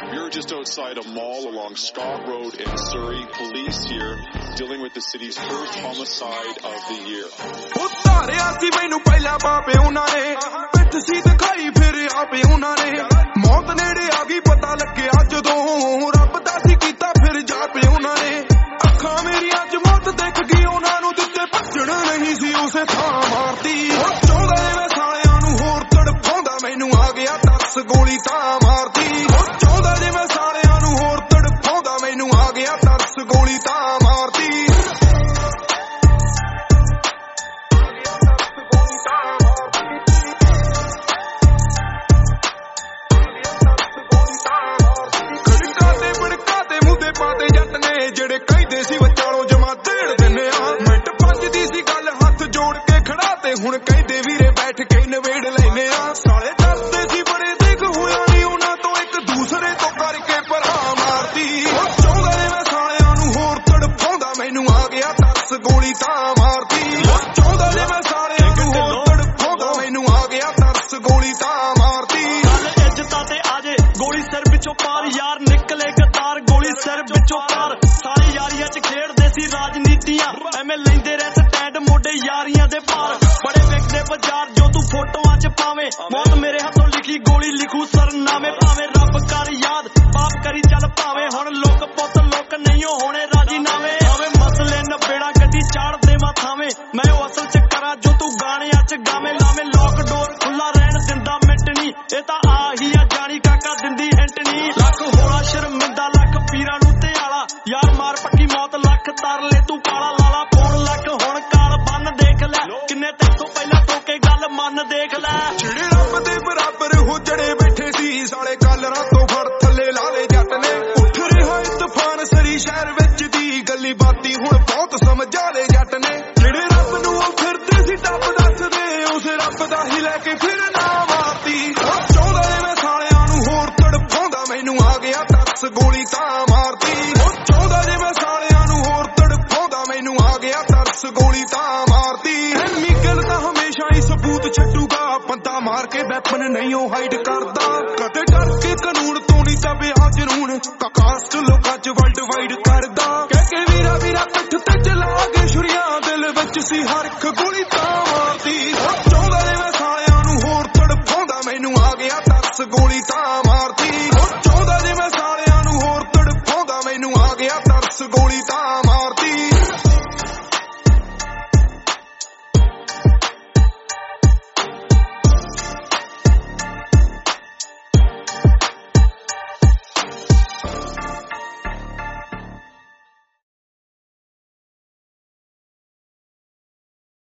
We're just outside a mall along Scott Road in Surrey. Police here dealing with the city's first homicide of the year. ਉਤਾਰਿਆ ਸੀ ਮੈਨੂੰ ਪਹਿਲਾਂ ਬਾਪੇ ਉਹਨਾਂ ਨੇ ਪਿੱਠ ਸੀ ਦਿਖਾਈ ਫਿਰ ਆਪੇ ਉਹਨਾਂ ਨੇ ਮੌਤ ਨੇੜੇ ਆ ਗਈ ਪਤਾ ਲੱਗਿਆ ਜਦੋਂ ਰੱਬ ਦਾ ਸੀ ਕੀਤਾ ਫਿਰ ਜਾਪੇ ਉਹਨਾਂ ਨੇ ਅੱਖਾਂ ਮੇਰੀਆਂ ਚ ਮੌਤ ਦਿਖ ਗਈ ਉਹਨਾਂ ਨੂੰ ਦਿੱਤੇ ਭੱਜਣ ਨਹੀਂ ਸੀ ਉਸੇ ਥਾਂ ਮਾਰਦੀ ਚਾਹੁੰਦਾ ਮੈਂ ਸਾਲਿਆਂ ਨੂੰ ਹੋਰ ਤੜਪਾਉਂਦਾ ਮੈਨੂੰ ਆ ਗਿਆ ਦੱਸ ਗੋਲੀ ਤਾਂ ਮਾਰਦੀ ਚਾਹੁੰਦਾ ਜੇ ਮੈਂ ਸਾਲਿਆਂ ਨੂੰ ਹੋਰ ਤੜਪਾਉਂਦਾ ਮੈਨੂੰ ਆ ਗਿਆ ਦੱਸ ਗੋਲੀ ਤਾਂ ਮਾਰਦੀ ਜਿਹੜੇ ਕਹਿੰਦੇ ਸੀ ਵਿਚਾਲੋਂ ਜਮਾ ਦੇੜ ਦਿੰਨੇ ਆ ਮਿੰਟ ਪੰਜਦੀ ਸੀ ਗੱਲ ਹੱਥ ਜੋੜ ਕੇ ਖੜਾ ਤੇ ਹੁਣ ਕਹਿੰਦੇ ਵੀਰੇ ਬੈਠ ਕੇ ਨਵੇੜ ਲੈਨੇ ਆ ਸਾਲੇ ਦੱਸਦੇ ਸੀ ਬੜੇ ਦੇਖ ਹੋਇਆ ਨਹੀਂ ਉਹਨਾਂ ਤੋਂ ਇੱਕ ਦੂਸਰੇ ਤੋਂ ਕਰਕੇ ਭਰਾ ਮਾਰਦੀ ਚਾਹੁੰਦਾ ਜੇ ਮੈਂ ਸਾਲਿਆਂ ਨੂੰ ਹੋਰ ਤੜਪਾਉਂਦਾ ਮੈਨੂੰ ਆ ਗਿਆ ਦੱਸ ਗੋਲੀ ਤਾਂ ਮਾਰਦੀ ਚਾਹੁੰਦਾ ਜੇ ਮੈਂ ਸਾਲਿਆਂ ਨੂੰ ਹੋਰ ਤੜਪਾਉਂਦਾ ਮੈਨੂੰ ਆ ਗਿਆ ਦੱਸ ਗੋਲੀ ਤਾਂ ਮਾਰਦੀ ਇੱਜ਼ਤਾਂ ਤੇ ਆਜੇ ਗੋਲੀ ਸਿਰ ਵਿੱਚੋਂ ਪਾਰ ਯਾਰ ਨਿਕਲੇ ਗਦਾਰ ਗੋਲੀ ਸਿਰ ਵਿੱਚੋਂ ਪਾਰ ਸਾਰੇ ਯਾਰੀਆਂ ਚ ਖੇਡਦੇ ਸੀ ਰਾਜਨੀਤੀਆਂ ਐਵੇਂ ਲੈਂਦੇ ਰਹਿ ਸਟੈਂਡ ਮੋਢੇ ਯਾਰੀਆਂ ਦੇ ਪਾਰ ਬੜੇ ਵਿਕਦੇ ਬਾਜ਼ਾਰ ਜੋ ਤੂੰ ਫੋਟੋਆਂ ਚ ਪਾਵੇਂ ਮੌਤ ਮੇਰੇ ਹੱਥੋਂ ਲਿਖੀ ਗੋਲੀ ਲਿਖੂ ਸਰਨਾਮੇ ਭਾਵੇਂ ਰੱਬ ਕਰ ਯਾਦ ਪਾਪ ਕਰੀ ਚੱਲ ਭਾਵੇਂ ਹੁਣ ਲੋਕ ਪੁੱਤ ਲੋਕ ਨਹੀਂ ਹੋਣੇ ਰਾਜੀਨਾਮੇ ਭਾਵੇਂ ਮਸਲੇ ਨਬੇੜਾ ਗੱਡੀ ਚਾੜ ਦੇਵਾਂ ਥਾਵੇਂ ਮੈਂ ਉਹ ਅਸਲ ਚ ਕਰਾਂ ਜੋ ਤੂੰ ਗਾਣਿਆਂ ਚ ਗਾਵੇਂ ਲਾਵੇਂ ਲੋਕ ਡੋਰ ਖੁੱਲਾ ਰਹਿਣ ਦਿੰਦਾ ਮਿੰਟ ਨਹੀਂ ਇਹ ਤਾਂ ਆਹੀ ਆ ਜਾਣੀ ਕਾਕਾ ਦਿੰਦੀ ਹਿੰਟ ਨਹੀਂ ਲੱਖ ਹੋਲਾ ਸ਼ਰਮਿੰਦਾ ਲੱਖ ਪੀਰਾਂ ਨੂੰ ਤੇ ਆਲਾ ਯਾਰ ਮਾਰ ਪੱਕੀ ਮੌਤ ਲੱਖ ਤਰਲੇ ਤੂੰ ਪਾਲਾ ਲਾਲਾ ਪੌਣ ਲੱਖ ਹੁਣ ਕਾਲ ਬੰਨ ਦੇਖ ਲੈ ਕਿੰਨੇ ਤੈਥੋਂ ਪਹਿਲਾਂ ਟੋਕੇ ਗੱਲ ਮੰਨ ਦੇਖ ਲੈ ਜਿਹੜੇ ਰੱਬ ਦੇ ਬਰਾਬਰ ਹੁਜੜੇ ਬੈਠੇ ਸੀ ਸਾਲੇ ਕੱਲ ਰਾਤੋਂ ਫੜ ਥੱਲੇ ਲਾਲੇ ਜੱਟ ਨੇ ਉੱਠ ਰਿਹਾ ਤੂਫਾਨ ਸਰੀ ਸ਼ਹਿਰ ਵਿੱਚ ਦੀ ਗੱਲੀ ਬਾਤੀ ਹੁਣ ਬਹੁਤ ਸਮਝਾ ਲੈ ਜੱਟ ਨੇ ਜਿਹੜੇ ਰੱਬ ਨੂੰ ਉਹ ਫਿਰਦੇ ਸੀ ਟੱਪ ਦੱਸਦੇ ਉਸ ਰੱਬ ਦਾ ਹੀ ਲੈ ਕੇ ਫਿਰ ਨਾ ਮਾਰਦੀ ਚਾਹੁੰਦਾ ਜੇ ਮੈਂ ਸਾਲਿਆਂ ਨੂੰ ਹੋਰ ਤੜਪਾਉਂਦਾ ਮੈਨੂੰ ਆ ਗਿਆ ਦੱਸ ਗੋਲੀ ਤਾਂ ਮਾਰਦੀ ਚਾਹੁੰਦਾ ਜੇ ਮੈਂ ਸਾਲਿਆਂ ਨੂੰ ਹੋਰ ਤੜਪਾਉਂਦਾ ਮੈਨੂੰ ਆ ਗਿਆ ਤਰਸ ਗੋਲੀ ਤਾਂ ਮਾਰਦੀ ਐਮੀ ਗੱਲ ਤਾਂ ਹਮੇਸ਼ਾ ਹੀ ਸਬੂਤ ਛੱਡੂਗਾ ਬੰਦਾ ਮਾਰ ਕੇ ਵੈਪਨ ਨਹੀਂ ਉਹ ਹਾਈਡ ਕਰਦਾ ਕਦੇ ਡਰ ਕੇ ਕਾਨੂੰਨ ਤੋਂ ਨਹੀਂ ਦਬਿਆ ਜਨੂਨ ਕਾਸਟ ਲੋਕਾਂ ਚ ਵਰਲਡ ਵਾਈਡ ਕਰਦਾ ਕਹਿ ਕੇ ਵੀਰਾ ਵੀਰਾ ਪਿੱਠ ਤੇ ਚਲਾ ਕੇ ਛੁਰੀਆਂ ਦਿਲ ਵਿੱਚ ਸੀ ਹਰ ਇੱਕ ਗੋਲੀ ਤਾਂ ਮਾਰਦੀ ਚਾਹੁੰਦਾ ਜੇ ਮੈਂ ਸਾਲਿਆਂ ਨੂੰ ਹੋਰ ਤੜਪਾਉਂਦਾ ਮੈਨੂੰ ਆ ਗਿਆ ਤਰਸ ਗੋਲੀ ਤਾਂ